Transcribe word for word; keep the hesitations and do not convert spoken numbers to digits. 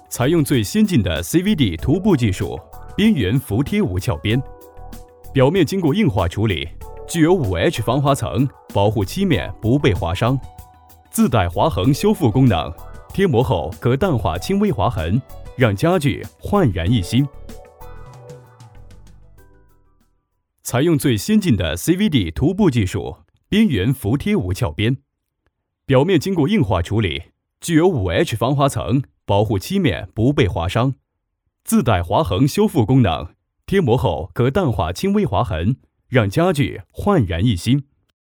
采用最先进的 C V D 涂布技术，边缘服贴无翘边，表面经过硬化处理，具有 五 H 防滑层，保护漆面不被划伤，自带划痕修复功能，贴膜后可淡化轻微划痕，让家具焕然一新。采用最先进的 C V D 涂布技术，边缘服贴无翘边，表面经过硬化处理，具有 五 H 防滑层，保护漆面不被划伤，自带划痕修复功能，贴膜后可淡化轻微划痕，让家具焕然一新。